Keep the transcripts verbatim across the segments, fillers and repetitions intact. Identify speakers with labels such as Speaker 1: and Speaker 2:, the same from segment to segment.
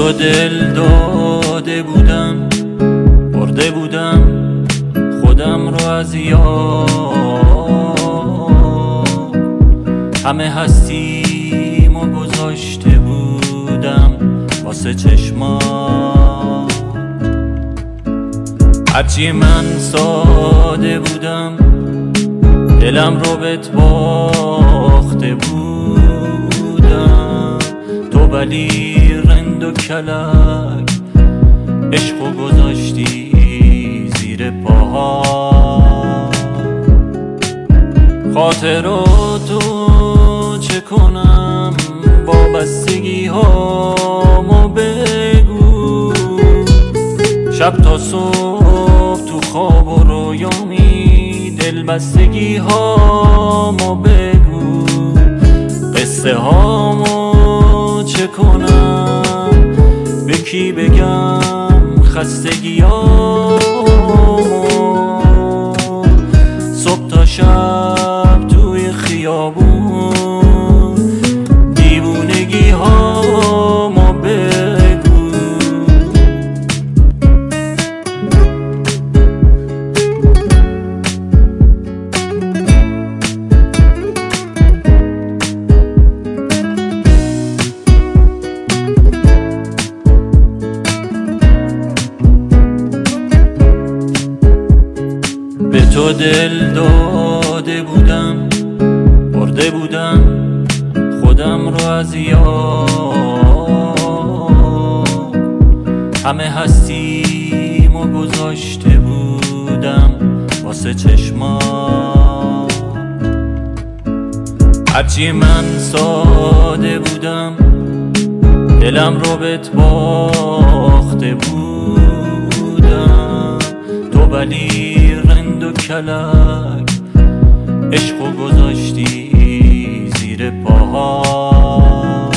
Speaker 1: تو دل داده بودم، برده بودم خودم رو از یاد. همه هستیمو گذاشته بودم واسه چشمام. هرچی من ساده بودم دلم رو بهت باخته بودم. تو ولی رند و کلک عشقو گذاشتی زیر پاها. خاطراتو چه کنم، وابستگی هامو بگو. شب تا صبح تو خواب و رویامی دلبستگی هامو بگو. قصه هامو چه کنم، به کی بگم خستگی هامو. صبح تا شب توی خیابون دیوونگی هامو بگو. به تو دل داده بودم، برده بودم خودم رو از یاد. همه هستیمو گذاشته بودم واسه چشمام. هرچی من ساده بودم دلم رو بهت باخته بودم. تو ولی رند و کلک عشقو گذاشتی زیر پاها.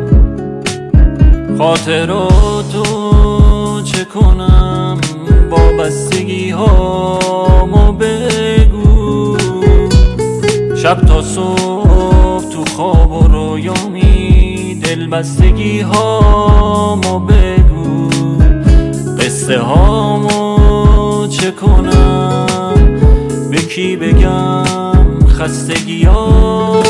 Speaker 1: خاطراتو چه کنم، وابستگی هامو بگو. شب تا صبح تو خواب و رویامی دلبستگی هامو بگو. قصه هامو چه کنم، به کی بگم خستگی هامو.